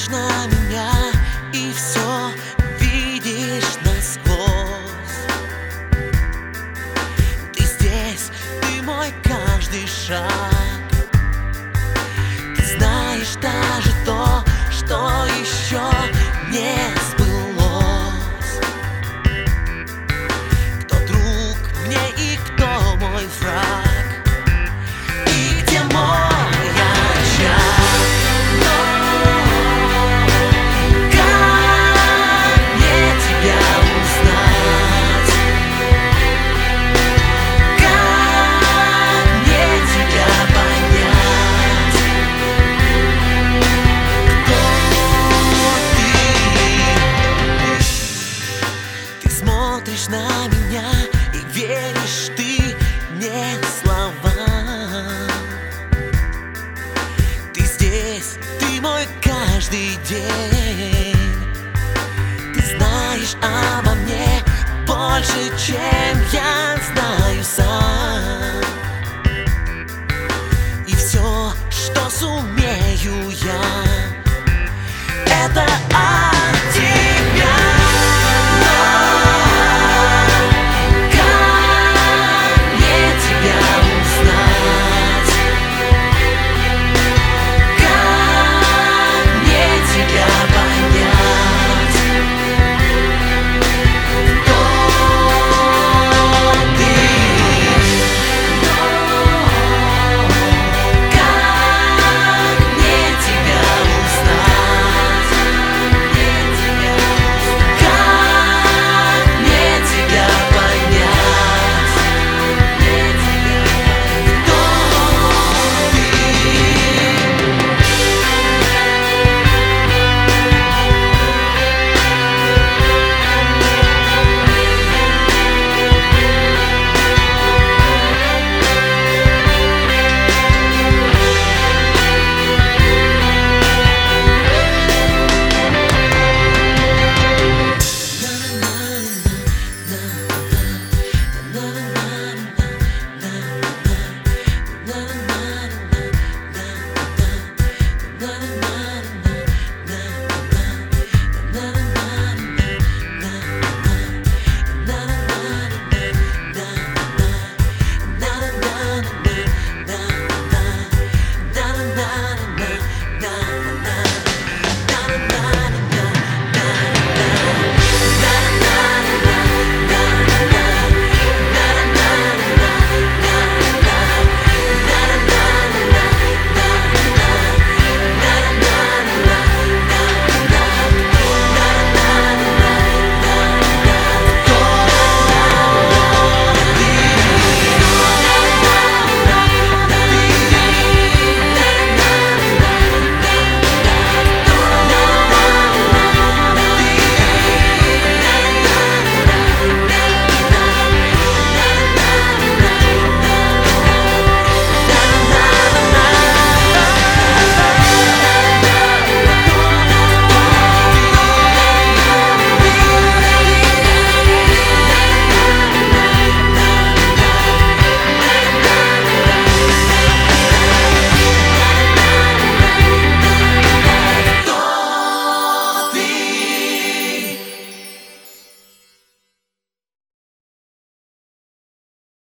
смотришь на меня и все видишь насквозь. Ты здесь, ты мой каждый шаг. Ты знаешь даже то, что еще не сбылось. Кто друг мне и кто мой враг. И где мой очаг. Смотришь на меня и веришь ты не словам. Ты здесь, ты мой каждый день. Ты знаешь обо мне больше, чем я знаю сам.